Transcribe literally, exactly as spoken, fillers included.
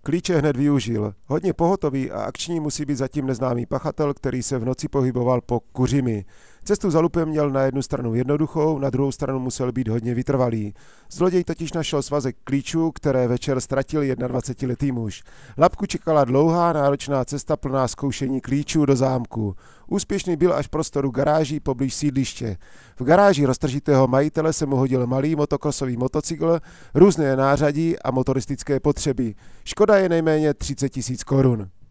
Klíče hned využil. Hodně pohotový a akční musí být zatím neznámý pachatel, který se v noci pohyboval po Kuřimi. Cestu za lupem měl na jednu stranu jednoduchou, na druhou stranu musel být hodně vytrvalý. Zloděj totiž našel svazek klíčů, které večer ztratil dvacetiletý muž. Lapku čekala dlouhá, náročná cesta plná zkoušení klíčů do zámku. Úspěšný byl až v prostoru garáží poblíž sídliště. V garáži roztržitého majitele se mu hodil malý motokrosový motocykl, různé nářadí a motoristické potřeby. Škoda je nejméně třicet tisíc korun.